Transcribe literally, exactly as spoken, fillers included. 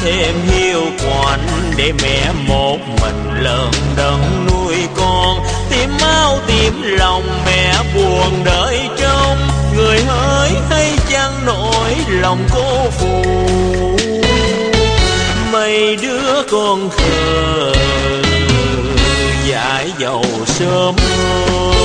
thêm hiu quạnh, để mẹ một mình lợn đận nuôi con. Tìm máu tìm lòng mẹ buồn đợi trông, người hỡi hay chăng nỗi lòng cô phụ. Mấy đứa con khờ dãi dầu sớm hơn.